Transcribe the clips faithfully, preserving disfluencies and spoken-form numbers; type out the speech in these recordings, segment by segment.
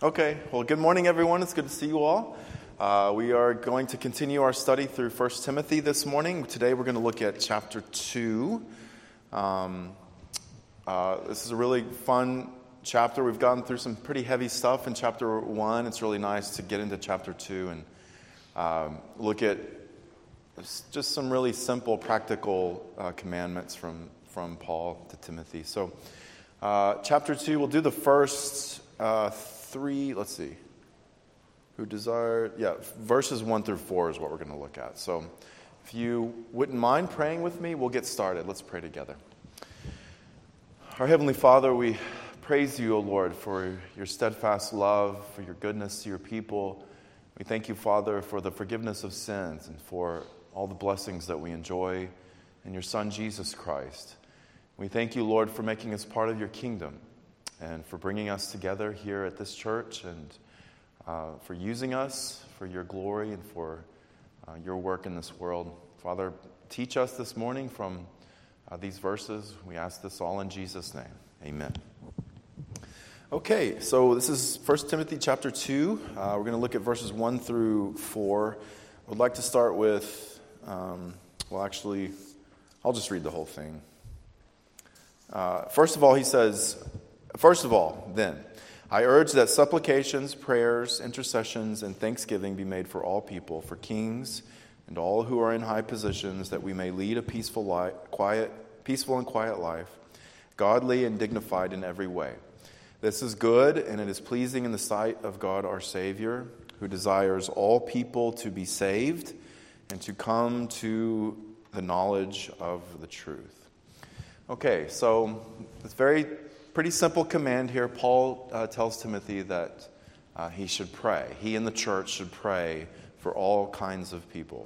Okay, well, good morning, everyone. It's good to see you all. Uh, we are going to continue our study through First Timothy this morning. Today we're going to look at chapter two. Um, uh, this is a really fun chapter. We've gotten through some pretty heavy stuff in chapter one. It's really nice to get into chapter two and um, look at just some really simple, practical uh, commandments from, from Paul to Timothy. So uh, chapter two, we'll do the first uh, three, let's see, who desire, yeah, verses one through four is what we're going to look at. So if you wouldn't mind praying with me, we'll get started. Let's pray together. Our Heavenly Father, we praise you, O Lord, for your steadfast love, for your goodness to your people. We thank you, Father, for the forgiveness of sins and for all the blessings that we enjoy in your Son, Jesus Christ. We thank you, Lord, for making us part of your kingdom and for bringing us together here at this church and uh, for using us for your glory and for uh, your work in this world. Father, teach us this morning from uh, these verses. We ask this all in Jesus' name. Amen. Okay, so this is First Timothy chapter two. Uh, we're going to look at verses one through four. I would like to start with, um, well, actually, I'll just read the whole thing. Uh, first of all, he says, First of all, then, I urge that supplications, prayers, intercessions, and thanksgiving be made for all people, for kings and all who are in high positions, that we may lead a peaceful life, quiet, peaceful and quiet life, godly and dignified in every way. This is good, and it is pleasing in the sight of God our Savior, who desires all people to be saved and to come to the knowledge of the truth. Okay, so it's very pretty simple command here. Paul uh, tells Timothy that uh, he should pray. He and the church should pray for all kinds of people.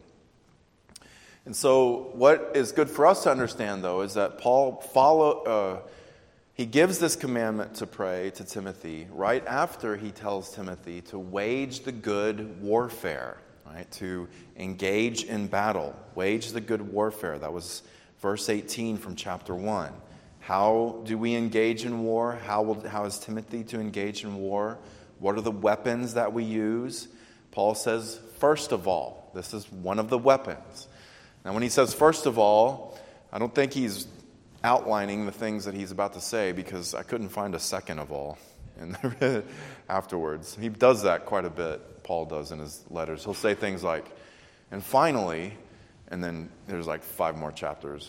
And so what is good for us to understand, though, is that Paul follow, uh, he gives this commandment to pray to Timothy right after he tells Timothy to wage the good warfare, right? To engage in battle, wage the good warfare. That was verse eighteen from chapter one. How do we engage in war? How will, how is Timothy to engage in war? What are the weapons that we use? Paul says, first of all, this is one of the weapons. Now, when he says first of all, I don't think he's outlining the things that he's about to say, because I couldn't find a second of all in the, afterwards. He does that quite a bit, Paul does in his letters. He'll say things like, and finally, and then there's like five more chapters.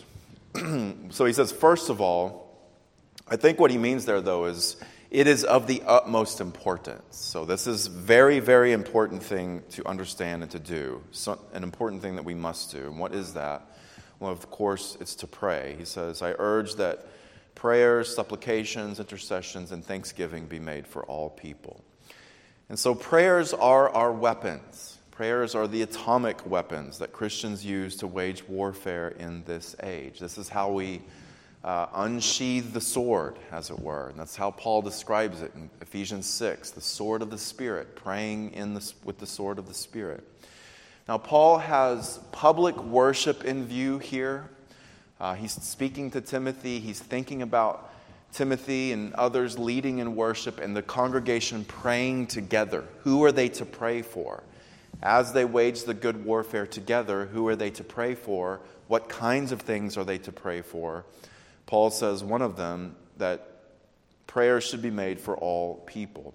So he says, first of all, I think what he means there, though, is it is of the utmost importance. So this is very, very important thing to understand and to do. So, an important thing that we must do. And what is that? Well, of course, it's to pray. He says, I urge that prayers, supplications, intercessions, and thanksgiving be made for all people. And so prayers are our weapons. Prayers are the atomic weapons that Christians use to wage warfare in this age. This is how we uh, unsheathe the sword, as it were. And that's how Paul describes it in Ephesians six, the sword of the Spirit, praying in the, with the sword of the Spirit. Now, Paul has public worship in view here. Uh, he's speaking to Timothy. He's thinking about Timothy and others leading in worship and the congregation praying together. Who are they to pray for? As they wage the good warfare together, who are they to pray for? What kinds of things are they to pray for? Paul says one of them, that prayers should be made for all people.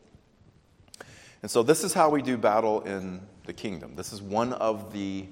And so this is how we do battle in the kingdom. This is one of the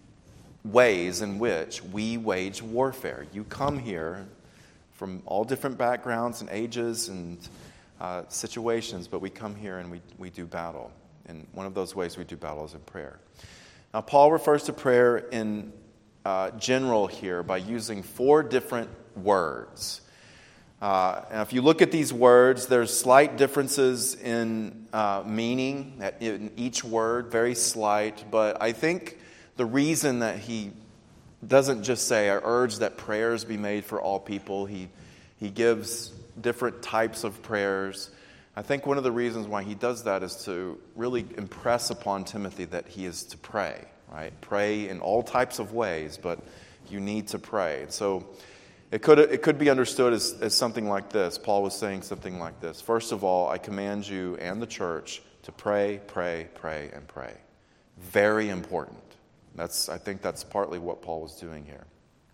ways in which we wage warfare. You come here from all different backgrounds and ages and uh, situations, but we come here and we, we do battle. And one of those ways we do battle is in prayer. Now, Paul refers to prayer in uh, general here by using four different words. Uh, and if you look at these words, there's slight differences in uh, meaning in each word, very slight. But I think the reason that he doesn't just say, I urge that prayers be made for all people, he, he gives different types of prayers. I think one of the reasons why he does that is to really impress upon Timothy that he is to pray, right? Pray in all types of ways, but you need to pray. So It could, it could be understood as, as something like this. Paul was saying something like this. First of all, I command you and the church to pray, pray, pray, and pray. Very important. That's, I think that's partly what Paul was doing here.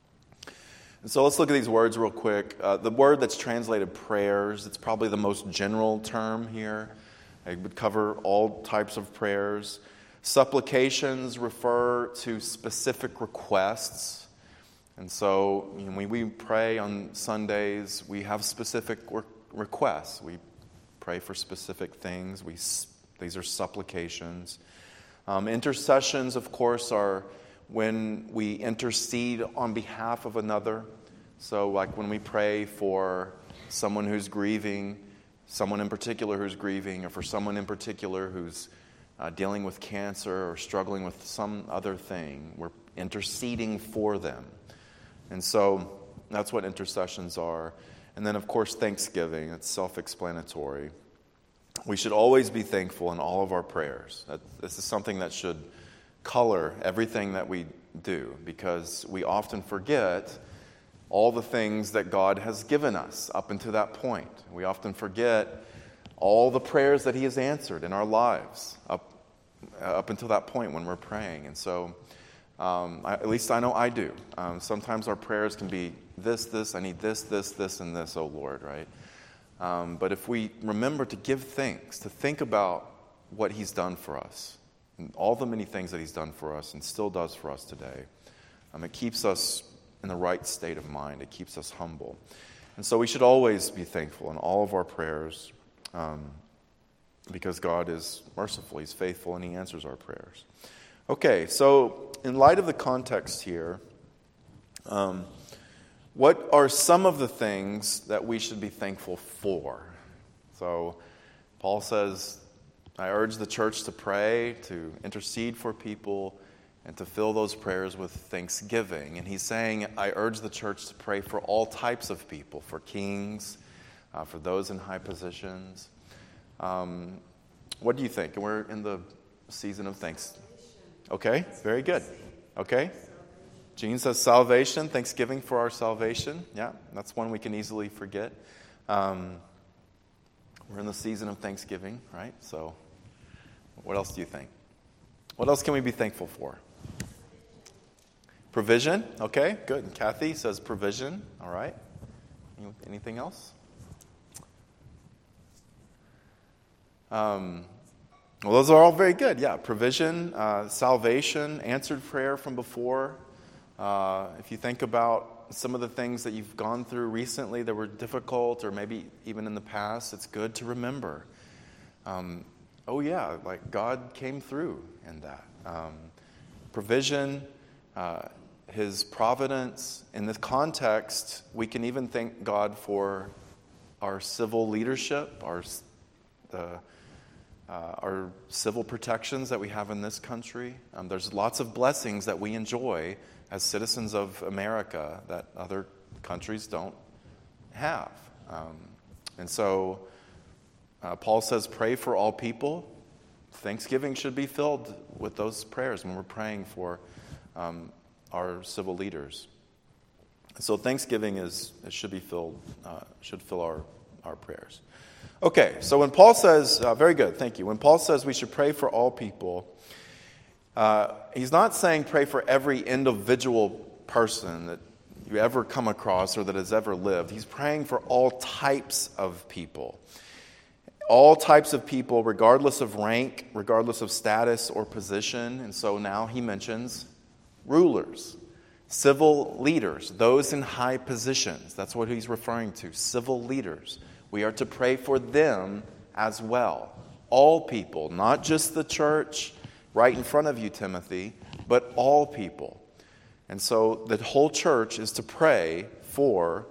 And so let's look at these words real quick. Uh, the word that's translated prayers, it's probably the most general term here. It would cover all types of prayers. Supplications refer to specific requests. And so you know, when we pray on Sundays, we have specific re- requests. We pray for specific things. We These are supplications. Um, intercessions, of course, are when we intercede on behalf of another. So like when we pray for someone who's grieving, someone in particular who's grieving, or for someone in particular who's uh, dealing with cancer or struggling with some other thing, we're interceding for them. And so that's what intercessions are. And then, of course, thanksgiving. It's self-explanatory. We should always be thankful in all of our prayers. That, this is something that should color everything that we do, because we often forget all the things that God has given us up until that point. We often forget all the prayers that He has answered in our lives up, up until that point when we're praying. And so, um, I, at least I know I do. Um, sometimes our prayers can be this, this, I need this, this, this, and this, oh Lord, right? Um, but if we remember to give thanks, to think about what He's done for us, and all the many things that He's done for us and still does for us today, um, it keeps us in the right state of mind. It keeps us humble. And so we should always be thankful in all of our prayers, um, because God is merciful, He's faithful, and He answers our prayers. Okay, so in light of the context here, um, what are some of the things that we should be thankful for? So Paul says, I urge the church to pray, to intercede for people, and to fill those prayers with thanksgiving. And he's saying, I urge the church to pray for all types of people, for kings, uh, for those in high positions. Um, what do you think? We're in the season of thanks. Okay, very good. Okay. Jean says salvation, thanksgiving for our salvation. Yeah, that's one we can easily forget. Um, we're in the season of Thanksgiving, right? So what else do you think? What else can we be thankful for? Provision. Okay, good. And Kathy says provision. All right. Anything else? Um, well, those are all very good. Yeah, provision, uh, salvation, answered prayer from before. Uh, if you think about some of the things that you've gone through recently that were difficult, or maybe even in the past, it's good to remember. Um, oh yeah, like God came through in that. Um, provision, uh, His providence. In this context, we can even thank God for our civil leadership, our the uh, our civil protections that we have in this country. Um, there's lots of blessings that we enjoy as citizens of America that other countries don't have. Um, and so uh, Paul says, pray for all people. Thanksgiving should be filled with those prayers when we're praying for um, our civil leaders. So Thanksgiving is it should be filled, uh, should fill our, our prayers. Okay, so when Paul says, uh, very good, thank you. When Paul says we should pray for all people, Uh, he's not saying pray for every individual person that you ever come across or that has ever lived. He's praying for all types of people. All types of people, regardless of rank, regardless of status or position. And so now he mentions rulers, civil leaders, those in high positions. That's what he's referring to, civil leaders. We are to pray for them as well. All people, not just the church right in front of you, Timothy, but all people. And so the whole church is to pray for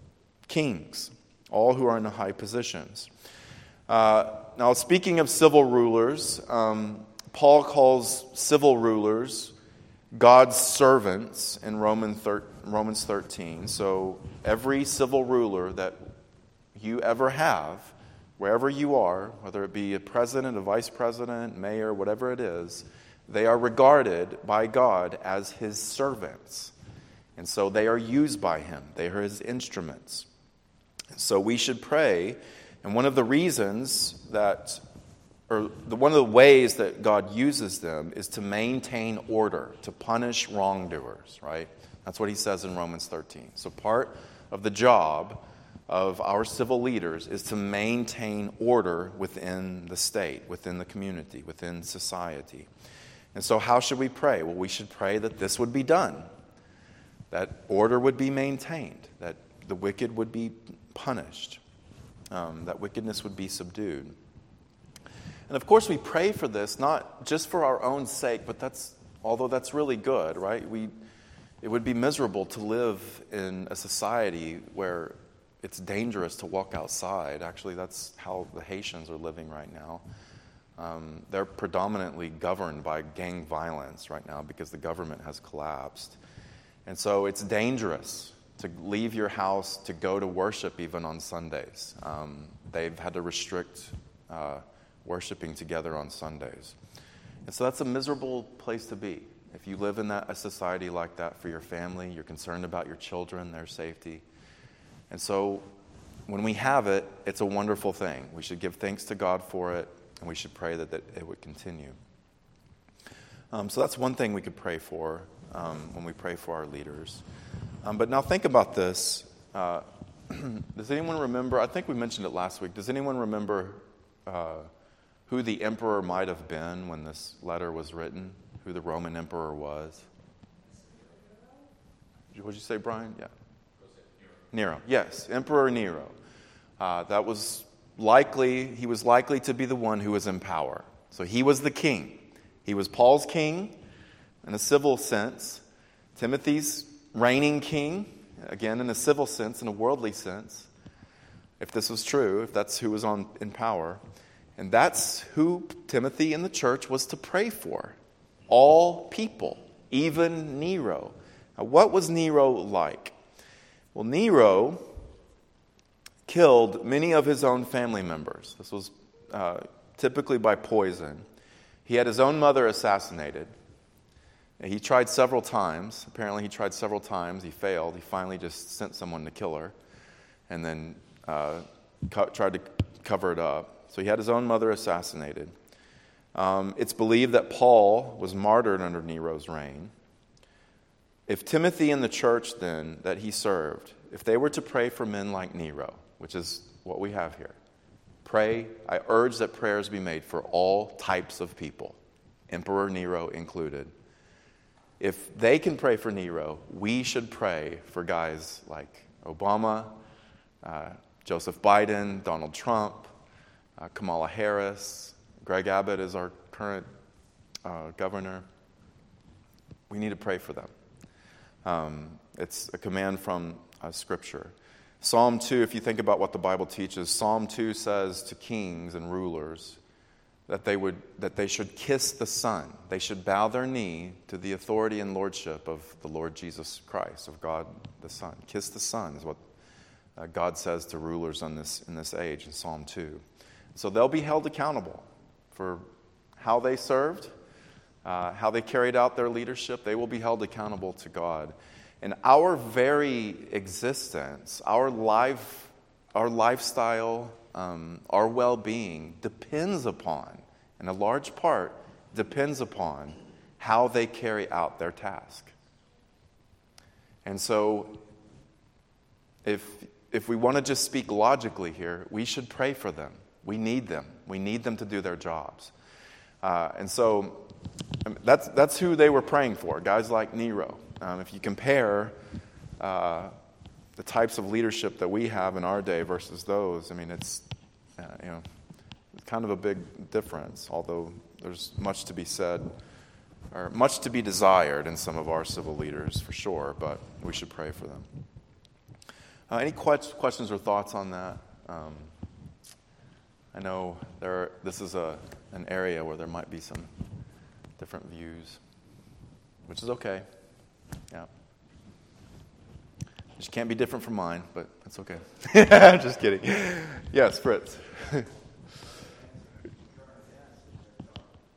kings, all who are in high positions. Uh, now, speaking of civil rulers, um, Paul calls civil rulers God's servants in Romans thirteen. So every civil ruler that you ever have, wherever you are, whether it be a president, a vice president, mayor, whatever it is, they are regarded by God as His servants. And so they are used by him. They are his instruments. So we should pray. And one of the reasons that, or the, one of the ways that God uses them is to maintain order, to punish wrongdoers, right? That's what he says in Romans thirteen. So part of the job of our civil leaders is to maintain order within the state, within the community, within society. And so how should we pray? Well, we should pray that this would be done, that order would be maintained, that the wicked would be punished, um, that wickedness would be subdued. And of course we pray for this, not just for our own sake, but that's, although that's really good, right? We, it would be miserable to live in a society where it's dangerous to walk outside. Actually, that's how the Haitians are living right now. Um, they're predominantly governed by gang violence right now because the government has collapsed. And so it's dangerous to leave your house to go to worship even on Sundays. Um, they've had to restrict uh, worshiping together on Sundays. And so that's a miserable place to be. If you live in that, a society like that for your family, you're concerned about your children, their safety. And so when we have it, it's a wonderful thing. We should give thanks to God for it, and we should pray that, that it would continue. Um, so that's one thing we could pray for um, when we pray for our leaders. Um, but now think about this. Uh, does anyone remember, I think we mentioned it last week, does anyone remember uh, who the emperor might have been when this letter was written? Who the Roman emperor was? What did you say, Brian? Yeah. Nero. Yes, Emperor Nero. Uh, that was likely, he was likely to be the one who was in power. So he was the king. He was Paul's king in a civil sense. Timothy's reigning king, again in a civil sense, in a worldly sense. If this was true, if that's who was on in power. And that's who Timothy and the church was to pray for. All people, even Nero. Now, what was Nero like? Well, Nero killed many of his own family members. This was uh, typically by poison. He had his own mother assassinated. And he tried several times. Apparently he tried several times. He failed. He finally just sent someone to kill her and then uh, co- tried to cover it up. So he had his own mother assassinated. Um, it's believed that Paul was martyred under Nero's reign. If Timothy and the church then that he served, if they were to pray for men like Nero, which is what we have here, pray, I urge that prayers be made for all types of people, Emperor Nero included. If they can pray for Nero, we should pray for guys like Obama, uh, Joseph Biden, Donald Trump, uh, Kamala Harris, Greg Abbott is our current uh, governor. We need to pray for them. Um, it's a command from uh, Scripture. Psalm two, if you think about what the Bible teaches, Psalm two says to kings and rulers that they would that they should kiss the Son. They should bow their knee to the authority and lordship of the Lord Jesus Christ, of God the Son. Kiss the Son is what uh, God says to rulers on this in this age in Psalm two. So they'll be held accountable for how they served, Uh, how they carried out their leadership. They will be held accountable to God. And our very existence, our life, our lifestyle, um, our well-being depends upon, in a large part, depends upon how they carry out their task. And so, if if we want to just speak logically here, we should pray for them. We need them. We need them to do their jobs. Uh, and so, That's that's who they were praying for, guys like Nero. Um, if you compare uh, the types of leadership that we have in our day versus those, I mean, it's uh, you know, it's kind of a big difference. Although there's much to be said, or much to be desired in some of our civil leaders for sure. But we should pray for them. Uh, any que- questions or thoughts on that? Um, I know there. This is a an area where there might be some different views, which is okay. Yeah. Just can't be different from mine, but that's okay. Just kidding. Yes, Fritz.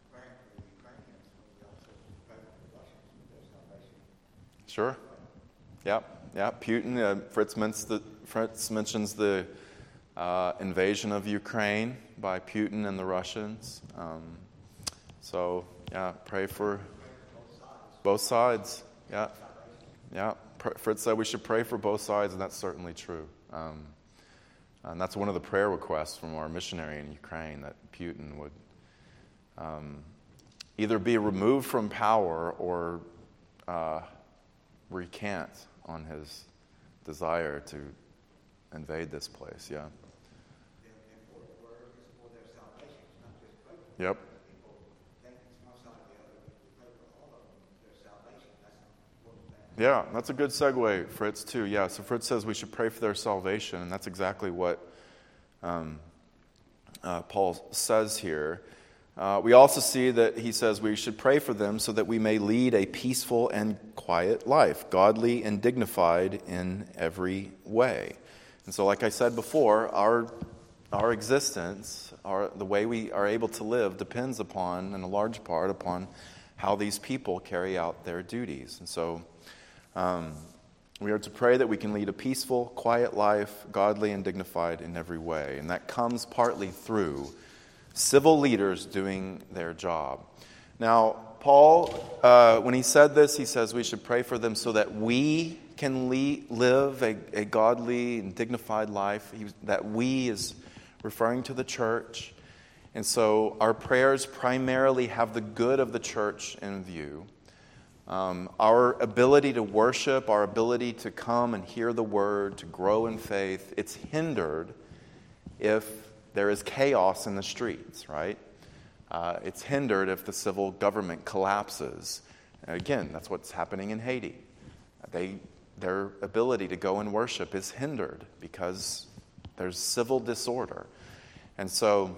Sure. Yeah, yeah. Putin. Uh, Fritz, mentions the, Fritz mentions the uh, invasion of Ukraine by Putin and the Russians. Um, so yeah, pray for both sides. Yeah, yeah. Fritz said we should pray for both sides, and that's certainly true. Um, and that's one of the prayer requests from our missionary in Ukraine, that Putin would um, either be removed from power or uh, recant on his desire to invade this place. Yeah. Yep. Yeah, that's a good segue, Fritz, too. Yeah, so Fritz says we should pray for their salvation, and that's exactly what um, uh, Paul says here. Uh, we also see that he says we should pray for them so that we may lead a peaceful and quiet life, godly and dignified in every way. And so, like I said before, our our existence, our, the way we are able to live, depends upon, in a large part, upon how these people carry out their duties. And so Um, we are to pray that we can lead a peaceful, quiet life, godly and dignified in every way. And that comes partly through civil leaders doing their job. Now, Paul, uh, when he said this, he says we should pray for them so that we can le- live a, a godly and dignified life. He, that we is referring to the church. And so our prayers primarily have the good of the church in view. Um, our ability to worship, our ability to come and hear the word, to grow in faith, it's hindered if there is chaos in the streets, right? Uh, it's hindered if the civil government collapses. And again, that's what's happening in Haiti. They, their ability to go and worship is hindered because there's civil disorder. And so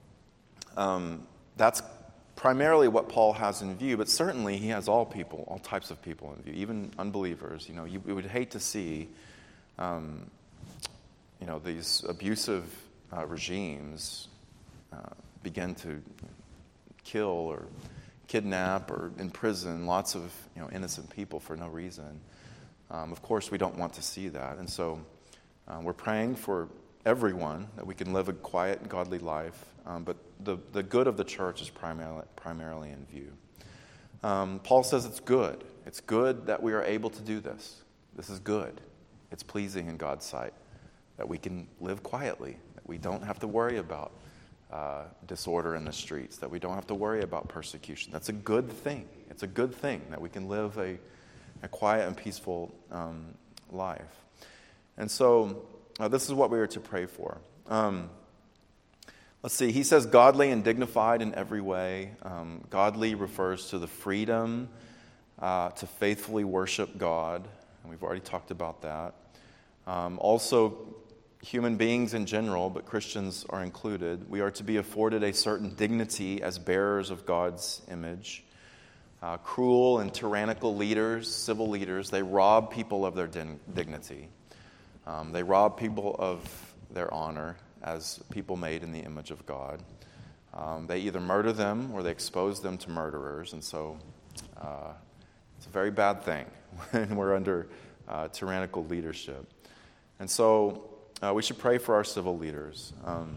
um, that's primarily what Paul has in view, but certainly he has all people, all types of people in view, even unbelievers. You know, you, you would hate to see, um, you know, these abusive uh, regimes uh, begin to kill or kidnap or imprison lots of, you know, innocent people for no reason. Um, of course, we don't want to see that, and so uh, we're praying for everyone that we can live a quiet and godly life. Um, but the, the good of the church is primarily, primarily in view. Um, Paul says it's good. It's good that we are able to do this. This is good. It's pleasing in God's sight that we can live quietly, that we don't have to worry about uh, disorder in the streets, that we don't have to worry about persecution. That's a good thing. It's a good thing that we can live a, a quiet and peaceful um, life. And so uh, this is what we are to pray for. Um, Let's see, he says godly and dignified in every way. Um, godly refers to the freedom uh, to faithfully worship God, and we've already talked about that. Um, also, human beings in general, but Christians are included, we are to be afforded a certain dignity as bearers of God's image. Uh, cruel and tyrannical leaders, civil leaders, they rob people of their din- dignity. Um, they rob people of their honor as people made in the image of God. Um, they either murder them or they expose them to murderers. And so uh, it's a very bad thing when we're under uh, tyrannical leadership. And so uh, we should pray for our civil leaders. Um,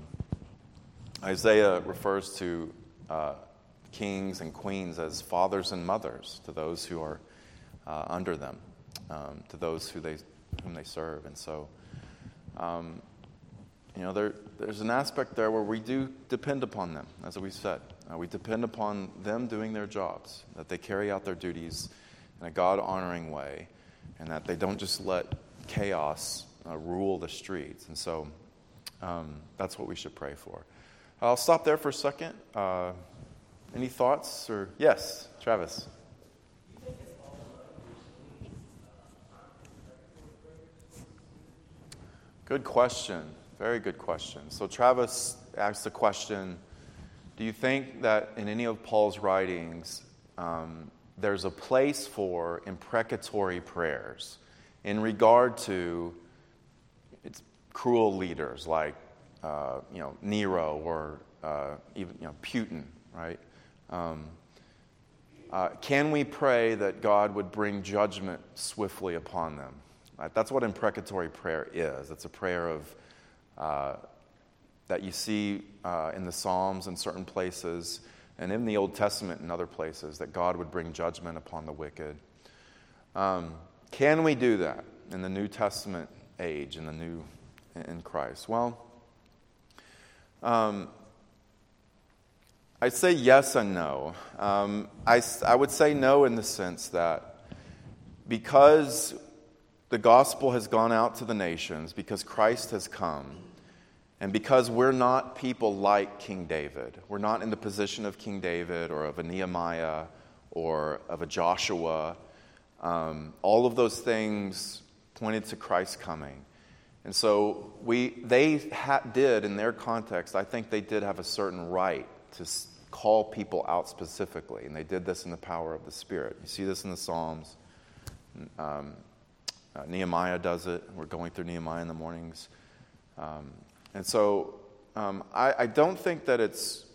Isaiah refers to uh, kings and queens as fathers and mothers to those who are uh, under them, um, to those who they, whom they serve. And so um, You know, there, there's an aspect there where we do depend upon them, as we said. Uh, we depend upon them doing their jobs, that they carry out their duties in a God-honoring way, and that they don't just let chaos uh, rule the streets. And so um, that's what we should pray for. I'll stop there for a second. Uh, any thoughts? Or yes, Travis. Good question. Very good question. So Travis asked the question, do you think that in any of Paul's writings um, there's a place for imprecatory prayers in regard to it's cruel leaders like uh, you know Nero or uh, even you know Putin, right? Um, uh, can we pray that God would bring judgment swiftly upon them? Right? That's what imprecatory prayer is. It's a prayer of uh, that you see uh, in the Psalms in certain places, and in the Old Testament and other places, that God would bring judgment upon the wicked. Um, can we do that in the New Testament age, in the new, in Christ? Well, um, I'd say yes and no. Um, I, I would say no in the sense that because the gospel has gone out to the nations, because Christ has come, and because we're not people like King David, we're not in the position of King David or of a Nehemiah or of a Joshua, um, all of those things pointed to Christ coming. And so we, they ha- did, in their context, I think they did have a certain right to s- call people out specifically, and they did this in the power of the Spirit. You see this in the Psalms. Um, uh, Nehemiah does it. We're going through Nehemiah in the mornings. Um, and so um, I, I don't think that it's,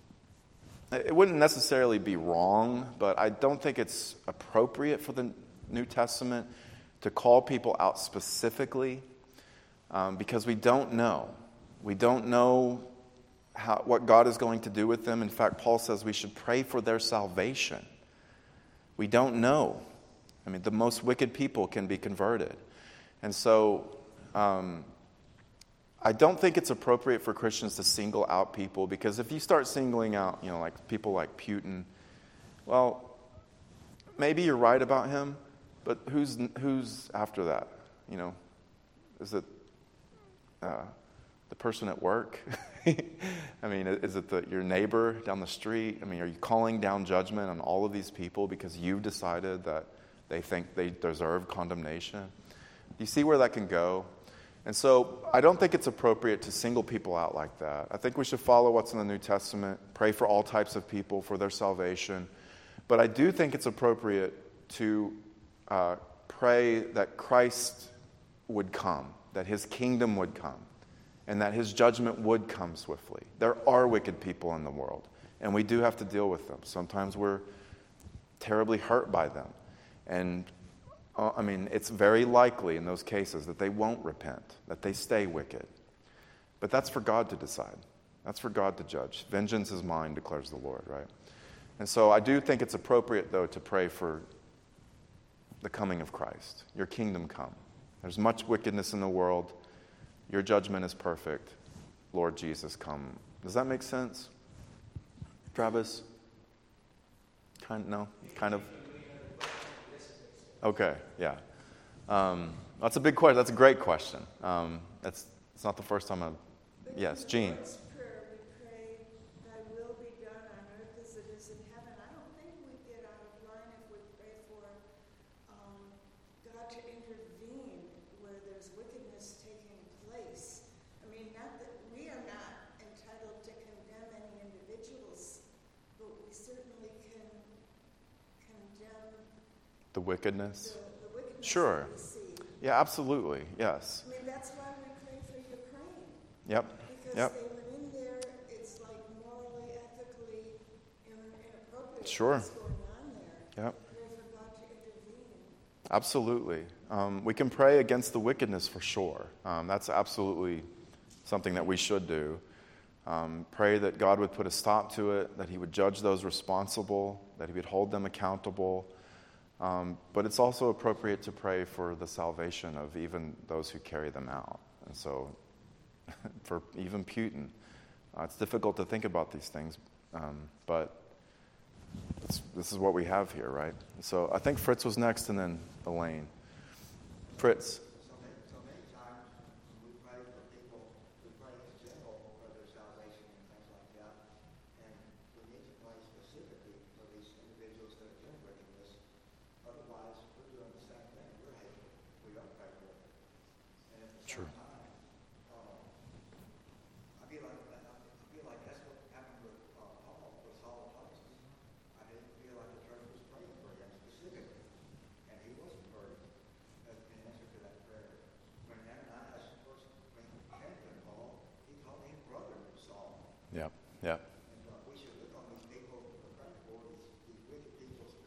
it wouldn't necessarily be wrong, but I don't think it's appropriate for the New Testament to call people out specifically, um, because we don't know. We don't know how, what God is going to do with them. In fact, Paul says we should pray for their salvation. We don't know. I mean, the most wicked people can be converted. And so um, I don't think it's appropriate for Christians to single out people, because if you start singling out, you know, like people like Putin, well, maybe you're right about him, but who's who's after that? You know, is it uh, the person at work? I mean, is it the, your neighbor down the street? I mean, are you calling down judgment on all of these people because you've decided that they think they deserve condemnation? Do you see where that can go? And so I don't think it's appropriate to single people out like that. I think we should follow what's in the New Testament, pray for all types of people for their salvation. But I do think it's appropriate to uh, pray that Christ would come, that his kingdom would come, and that his judgment would come swiftly. There are wicked people in the world, and we do have to deal with them. Sometimes we're terribly hurt by them. And uh, I mean, it's very likely in those cases that they won't repent, that they stay wicked. But that's for God to decide. That's for God to judge. Vengeance is mine, declares the Lord, right? And so I do think it's appropriate, though, to pray for the coming of Christ. Your kingdom come. There's much wickedness in the world. Your judgment is perfect. Lord Jesus, come. Does that make sense? Travis? Kind no? Kind of? Okay, yeah. Um, that's a big question. That's a great question. Um, that's it's not the first time I've... Yes, Jean. Prayer, we pray, thy will be done on earth as it is in heaven. I don't think we get out of line if we pray for um, God to intervene where there's wickedness taking place. I mean, not that we are not entitled to condemn any individuals, but we certainly can condemn The wickedness? the, the wickedness Sure. that we see. Yeah, absolutely. Yes. I mean, that's why we pray for Ukraine. Yep. Because Yep. they went in there, it's like morally, ethically in- inappropriate Sure. what's going on there. Yep. Pray for God to intervene. Absolutely. Um, we can pray against the wickedness for sure. Um, that's absolutely something that we should do. Um, pray that God would put a stop to it, that he would judge those responsible, that he would hold them accountable. Um, but it's also appropriate to pray for the salvation of even those who carry them out. And so, for even Putin, uh, it's difficult to think about these things, um, but it's, this is what we have here, right? So I think Fritz was next, and then Elaine. Fritz. So many, so many times we pray for people, we pray in general for their salvation and things like that, and we need to pray specifically for these individuals that are doing wickedness. Otherwise, we're doing the same thing. We're hateful. We don't pray for them. And at the True. same time, um, I feel like I feel like that's what happened with uh, Paul, with Saul of Tarsus. I didn't feel like the church was praying for him specifically, and he wasn't converted as an answer to that prayer. When Ananias first when he came to Paul, he called him brother Saul. Yep. Yep. And uh, we should look on these people that we're praying for, these, these wicked people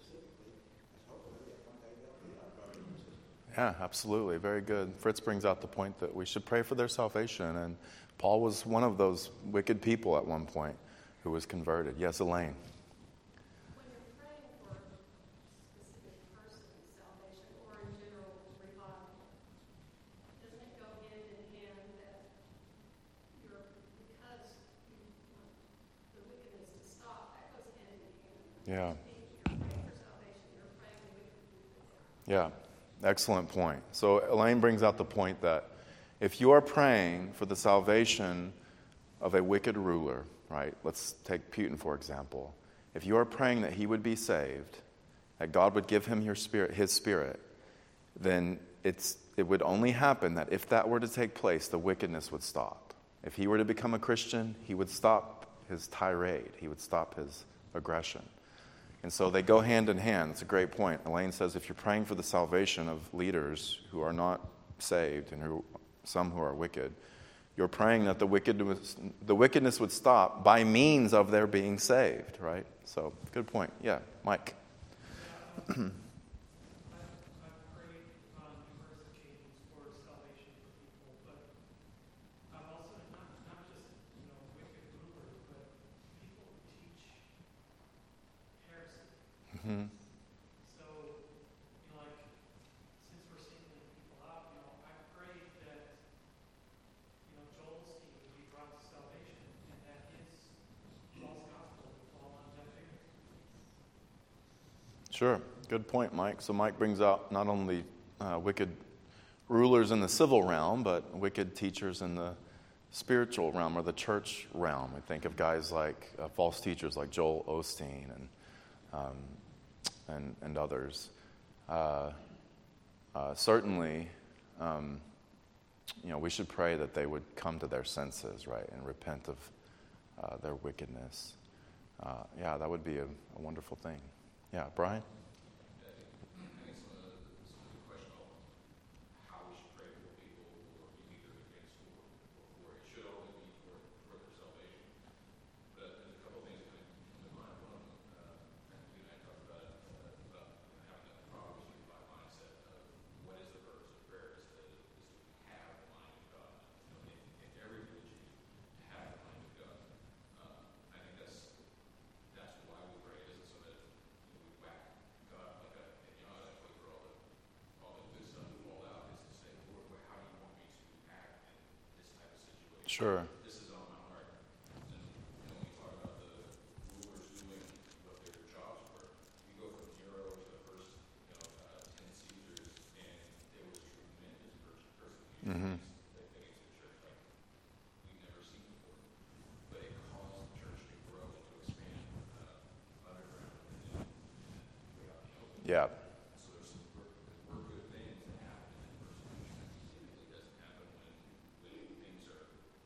Yeah, absolutely. Very good. Fritz brings out the point that we should pray for their salvation. And Paul was one of those wicked people at one point who was converted. Yes, Elaine. When you're praying for a specific person's salvation or in general revival, doesn't it go hand in hand that you're, because you want the wickedness to stop, that goes hand in hand. Yeah. You're praying for salvation, you're praying the wicked people down. Yeah, excellent point. So Elaine brings out the point that if you are praying for the salvation of a wicked ruler, right? Let's take Putin, for example. If you are praying that he would be saved, that God would give him your spirit, his spirit, then it's it would only happen that if that were to take place, the wickedness would stop. If he were to become a Christian, he would stop his tirade. He would stop his aggression. And so they go hand in hand. It's a great point. Elaine says if you're praying for the salvation of leaders who are not saved and who some who are wicked, you're praying that the wickedness, the wickedness would stop by means of their being saved, right? So, good point. Yeah, Mike. I've prayed on numerous occasions for salvation for people, but I've also not, not just you know wicked rulers, but people who teach heresy. Mm-hmm. So, you know, like since we're singling people out, you know, I prayed that you know Joel Osteen would be brought to salvation, and that his false gospel would fall on deaf ears. Sure. Good point, Mike. So Mike brings out not only uh, wicked rulers in the civil realm, but wicked teachers in the spiritual realm or the church realm. We think of guys like uh, false teachers like Joel Osteen and um, and, and others. Uh, uh, certainly, um, you know, we should pray that they would come to their senses, right, and repent of uh, their wickedness. Uh, yeah, that would be a, a wonderful thing. Yeah, Brian? Sure. This is on my heart. And you know, when you talk about the rulers doing what their jobs were, you go from Nero to the first, you know, uh, ten Caesars, and there was tremendous persecution Mm-hmm. against the church like we've never seen before. But it caused the church to grow and to expand uh, underground and, and without help. Yeah. So there's some work, work good things that happen in persecution that typically doesn't happen when, when things are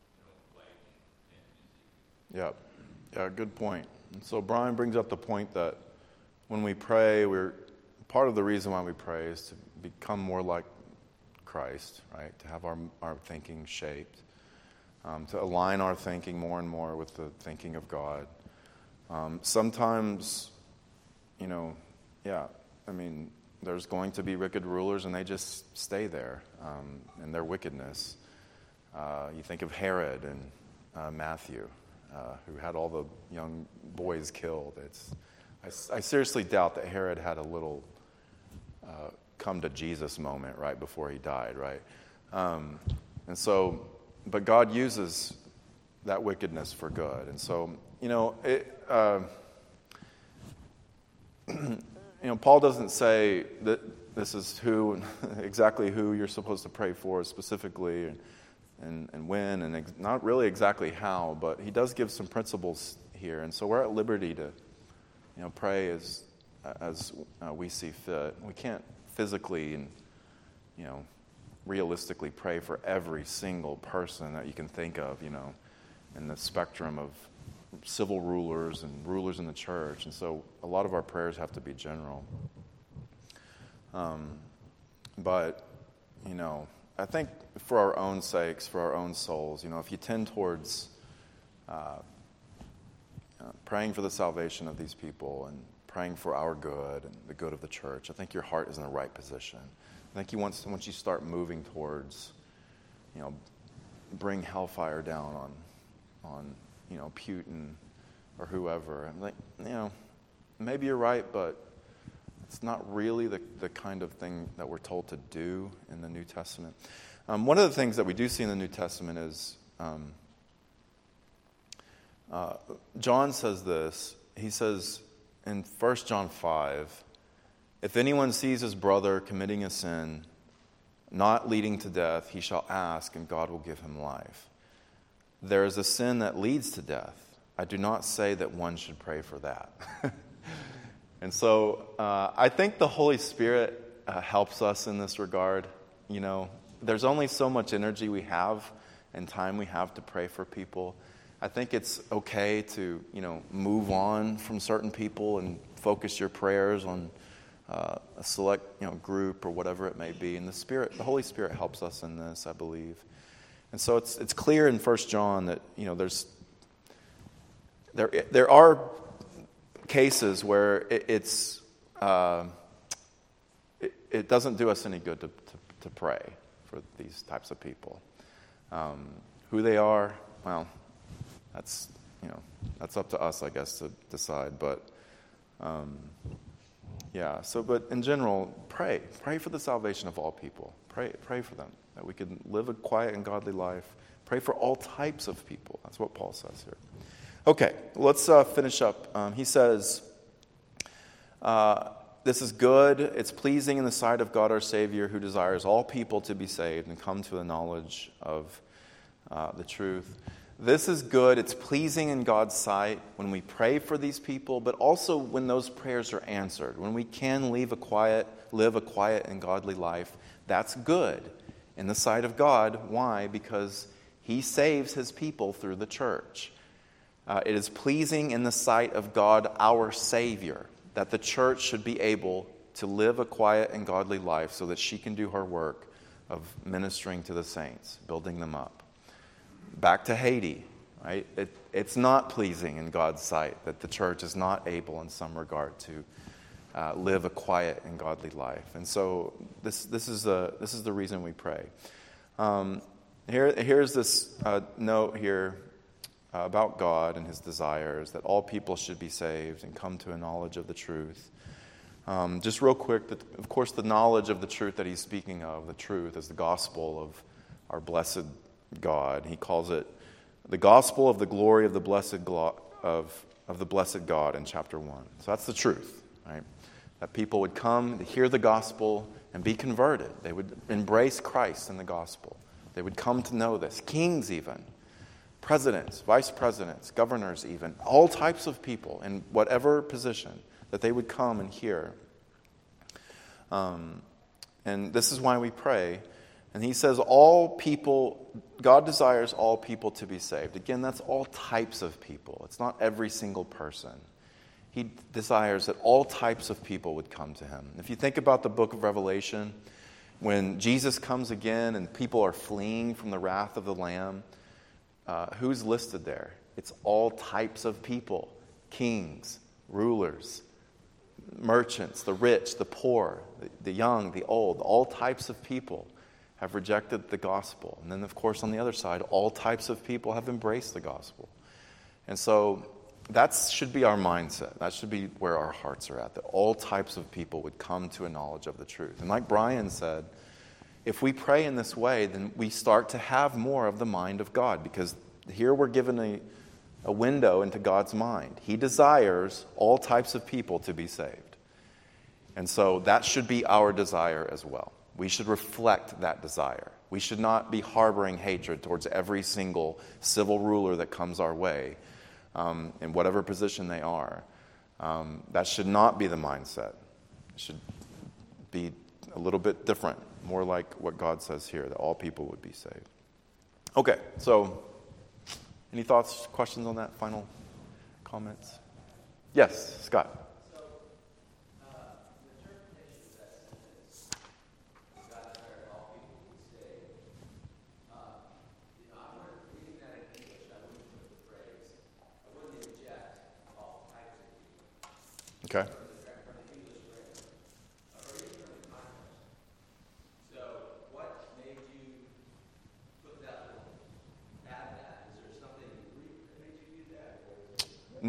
Yeah, yeah, good point. And so Brian brings up the point that when we pray, we're part of the reason why we pray is to become more like Christ, right? To have our our thinking shaped, um, to align our thinking more and more with the thinking of God. Um, sometimes, you know, yeah, I mean, there's going to be wicked rulers, and they just stay there um, in their wickedness. Uh, you think of Herod and uh, Matthew. Uh, who had all the young boys killed. It's, I, I seriously doubt that Herod had a little uh, come to Jesus moment right before he died, right? Um, and so, but God uses that wickedness for good. And so, you know, it, uh, you know, Paul doesn't say that this is who, exactly who you're supposed to pray for specifically, and, And, and when, and ex- not really exactly how, but he does give some principles here, and so we're at liberty to, you know, pray as as uh, we see fit. We can't physically and, you know, realistically pray for every single person that you can think of, you know, in the spectrum of civil rulers and rulers in the church, and so a lot of our prayers have to be general. Um, but, you know, I think for our own sakes, for our own souls, you know, if you tend towards uh, uh, praying for the salvation of these people and praying for our good and the good of the church, I think your heart is in the right position. I think he wants, once you start moving towards, you know, bring hellfire down on, on, you know, Putin or whoever. I'm like, you know, maybe you're right, but it's not really the, the kind of thing that we're told to do in the New Testament. Um, one of the things that we do see in the New Testament is um, uh, John says this. He says in First John five, if anyone sees his brother committing a sin not leading to death, he shall ask, and God will give him life. There is a sin that leads to death. I do not say that one should pray for that. And so uh, I think the Holy Spirit uh, helps us in this regard. You know, there's only so much energy we have and time we have to pray for people. I think it's okay to, you know, move on from certain people and focus your prayers on uh, a select, you know, group or whatever it may be. And the Spirit, the Holy Spirit helps us in this, I believe. And so it's it's clear in First John that, you know, there's there there are cases where it, it's uh, it, it doesn't do us any good to, to to pray for these types of people. Um, who they are, well, that's you know that's up to us, I guess, to decide. But um, yeah, so but in general, pray, pray for the salvation of all people. Pray, pray for them that we can live a quiet and godly life. Pray for all types of people. That's what Paul says here. Okay, let's uh, finish up. Um, he says, uh, this is good. It's pleasing in the sight of God our Savior, who desires all people to be saved and come to the knowledge of uh, the truth. This is good. It's pleasing in God's sight when we pray for these people, but also when those prayers are answered. When we can live a quiet, live a quiet and godly life, that's good in the sight of God. Why? Because He saves His people through the church. Uh, it is pleasing in the sight of God, our Savior, that the church should be able to live a quiet and godly life so that she can do her work of ministering to the saints, building them up. Back to Haiti, right? It, it's not pleasing in God's sight that the church is not able in some regard to uh, live a quiet and godly life. And so this this is the, this is the reason we pray. Um, here, here's this uh, note here Uh, about God and His desires, that all people should be saved and come to a knowledge of the truth. Um, just real quick, that, of course, the knowledge of the truth that he's speaking of, the truth, is the gospel of our blessed God. He calls it the gospel of the glory of the blessed glo- of, of the blessed God in chapter one. So that's the truth, right? That people would come to hear the gospel and be converted. They would embrace Christ in the gospel. They would come to know this. Kings even. Presidents, vice presidents, governors even, all types of people in whatever position, that they would come and hear. Um, and this is why we pray. And he says all people, God desires all people to be saved. Again, that's all types of people. It's not every single person. He desires that all types of people would come to him. If you think about the book of Revelation, when Jesus comes again and people are fleeing from the wrath of the Lamb, Uh, who's listed there? It's all types of people. Kings, rulers, merchants, the rich, the poor, the, the young, the old. All types of people have rejected the gospel. And then, of course, on the other side, all types of people have embraced the gospel. And so that should be our mindset. That should be where our hearts are at, that all types of people would come to a knowledge of the truth. And like Brian said, if we pray in this way, then we start to have more of the mind of God, because here we're given a, a window into God's mind. He desires all types of people to be saved. And so that should be our desire as well. We should reflect that desire. We should not be harboring hatred towards every single civil ruler that comes our way, um, in whatever position they are. Um, that should not be the mindset. It should be a little bit different. More like what God says here, that all people would be saved. Okay, so any thoughts, questions on that? Final comments? Yes, Scott. So, uh, the interpretation of that sentence, God desires all people to be saved. Uh, I'm reading that in English. I wouldn't put the phrase, I wouldn't inject all types of people. Okay.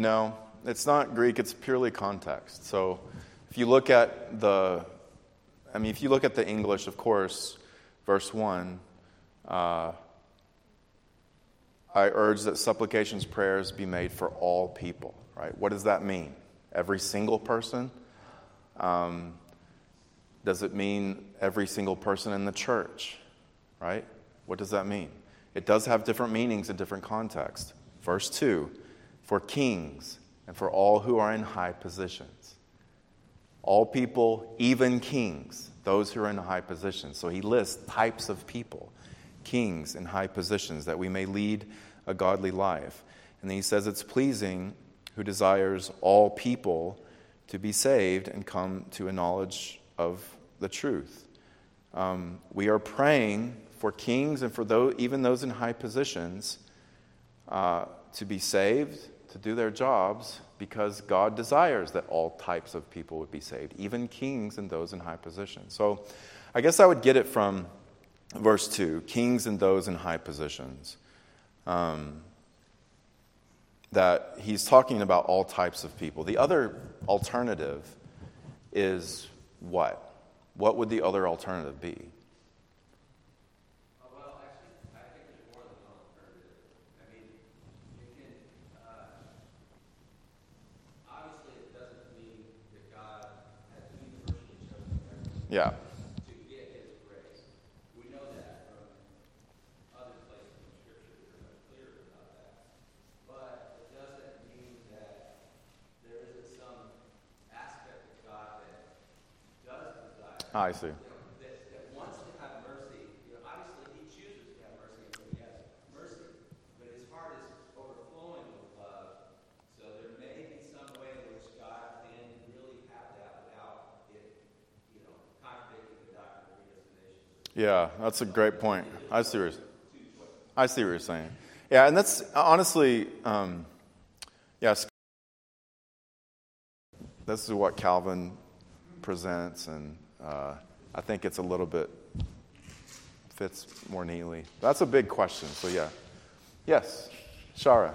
No, it's not Greek. It's purely context. So if you look at the, I mean, if you look at the English, of course, verse one, uh, I urge that supplications, prayers be made for all people, right? What does that mean? Every single person? Um, does it mean every single person in the church, right? What does that mean? It does have different meanings in different contexts. Verse two, for kings and for all who are in high positions. All people, even kings, those who are in high positions. So he lists types of people, kings in high positions, that we may lead a godly life. And then he says it's pleasing who desires all people to be saved and come to a knowledge of the truth. Um, we are praying for kings and for those, even those in high positions uh, to be saved, to do their jobs, because God desires that all types of people would be saved, even kings and those in high positions. So I guess I would get it from verse two, kings and those in high positions. Um, that he's talking about all types of people. The other alternative is what? What would the other alternative be? Uh, well, actually, I think there's more than one alternative. I mean, you can, uh, obviously it doesn't mean that God has universally chosen everyone Yeah. to get his grace. We know that from other places in Scripture that are much clearer about that. But it doesn't mean that there isn't some aspect of God that does desire. I see. You know, that, that wants to have mercy. You know, obviously he chooses to have mercy, and so he has mercy. But his heart is overflowing with love. So there may be some way in which God can really have that without it, you know, contradicting the doctrine of predestination. Yeah, that's a great point. I see what you're, I see what you're saying. Yeah, and that's honestly, um, yes, this is what Calvin presents, and uh, I think it's a little bit, fits more neatly. That's a big question, so yeah. Yes, Shara.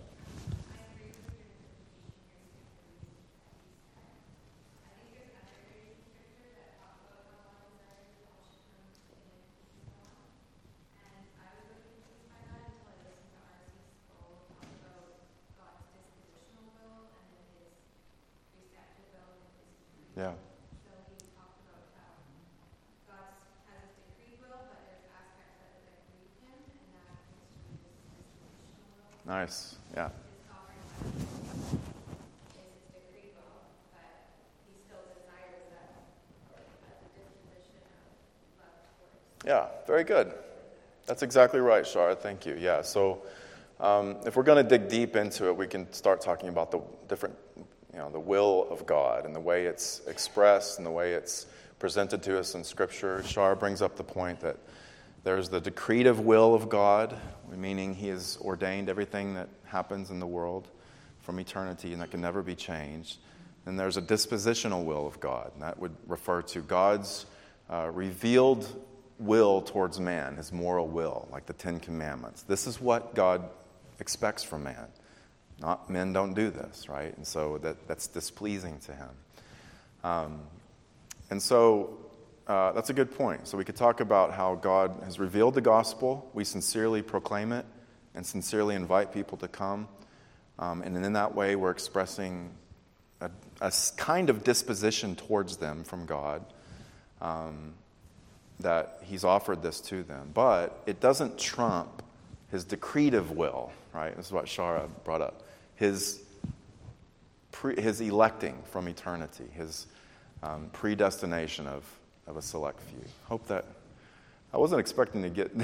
Yeah. So he talked about how God has his decreed will, but there's aspects that, that grieve him, and that is through his dispositional will. Nice. Yeah. His sovereign will is his decreed will, but he still desires that as a disposition of love towards. Yeah, very good. That's exactly right, Shara. Thank you. Yeah, so um, if we're going to dig deep into it, we can start talking about the different, you know, the will of God and the way it's expressed and the way it's presented to us in Scripture. Shara brings up the point that there's the decretive will of God, meaning he has ordained everything that happens in the world from eternity and that can never be changed. And there's a dispositional will of God, and that would refer to God's uh, revealed will towards man, his moral will, like the Ten Commandments. This is what God expects from man. Not men don't do this, right? And so that, that's displeasing to him. Um, and so uh, that's a good point. So we could talk about how God has revealed the gospel. We sincerely proclaim it and sincerely invite people to come. Um, and in that way, we're expressing a, a kind of disposition towards them from God, um, that he's offered this to them. But it doesn't trump his decretive will, right? This is what Shara brought up. His pre, his electing from eternity, his um, predestination of, of a select few. Hope that, I wasn't expecting to get,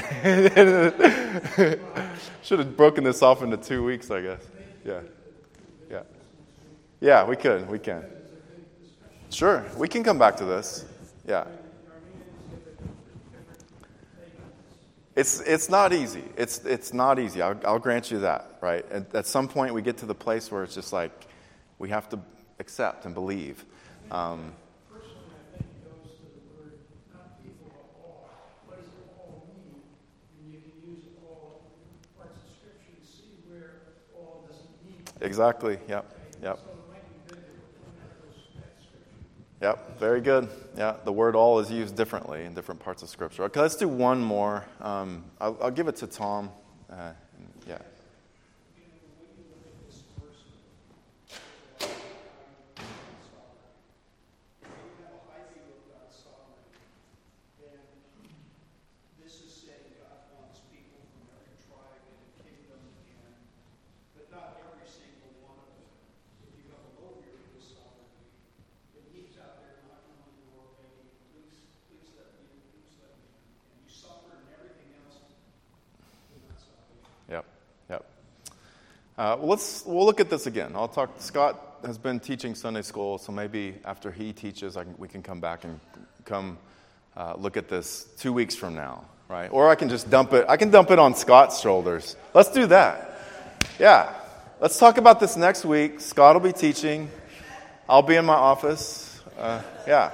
should have broken this off into two weeks, I guess. Yeah, yeah. Yeah, we could, we can. Sure, we can come back to this. Yeah. It's it's not easy. It's it's not easy. I'll, I'll grant you that, right? At, at some point, we get to the place where it's just like we have to accept and believe. Um, Personally, I think it goes to the word, not people, but all. What does it all mean? And you can use all parts of Scripture to see where all doesn't mean. exactly. Yep, yep. Yep, very good. Yeah, the word all is used differently in different parts of Scripture. Okay, let's do one more. Um, I'll, I'll give it to Tom. Uh, yeah. Yep, yep. Uh, well, let's we'll look at this again. I'll talk. Scott has been teaching Sunday school, so maybe after he teaches, I can, we can come back and come uh, look at this two weeks from now, right? Or I can just dump it. I can dump it on Scott's shoulders. Let's do that. Yeah. Let's talk about this next week. Scott will be teaching. I'll be in my office. Uh, yeah.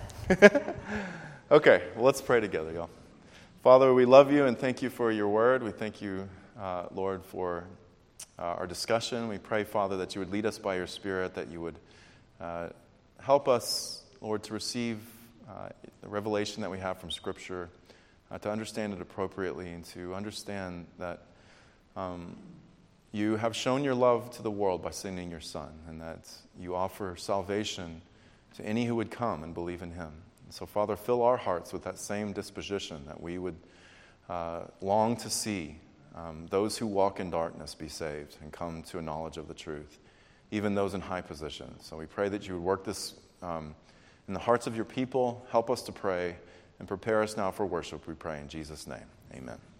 Okay. Well, let's pray together, y'all. Father, we love you and thank you for your word. We thank you, uh, Lord, for uh, our discussion. We pray, Father, that you would lead us by your Spirit, that you would uh, help us, Lord, to receive uh, the revelation that we have from Scripture, uh, to understand it appropriately, and to understand that um, you have shown your love to the world by sending your Son, and that you offer salvation to any who would come and believe in him. And so, Father, fill our hearts with that same disposition, that we would uh, long to see um, those who walk in darkness be saved and come to a knowledge of the truth, even those in high positions. So we pray that you would work this um, in the hearts of your people. Help us to pray and prepare us now for worship, we pray in Jesus' name. Amen.